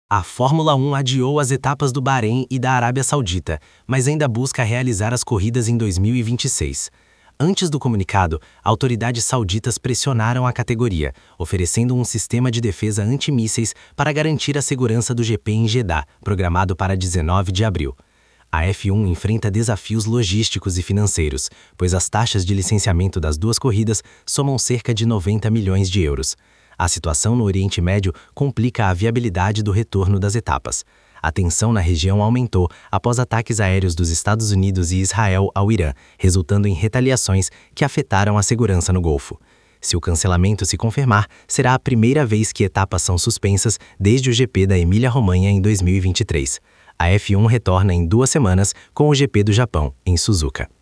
A Fórmula 1 adiou as etapas do Bahrein e da Arábia Saudita, mas ainda busca realizar as corridas em 2026. Antes do comunicado, autoridades sauditas pressionaram a categoria, oferecendo um sistema de defesa antimísseis para garantir a segurança do GP em Jeddah, programado para 19 de abril. A F1 enfrenta desafios logísticos e financeiros, pois as taxas de licenciamento das duas corridas somam cerca de 90 milhões de euros. A situação no Oriente Médio complica a viabilidade do retorno das etapas. A tensão na região aumentou após ataques aéreos dos Estados Unidos e Israel ao Irã, resultando em retaliações que afetaram a segurança no Golfo. Se o cancelamento se confirmar, será a primeira vez que etapas são suspensas desde o GP da Emília-Romanha em 2023. A F1 retorna em 2 semanas com o GP do Japão, em Suzuka.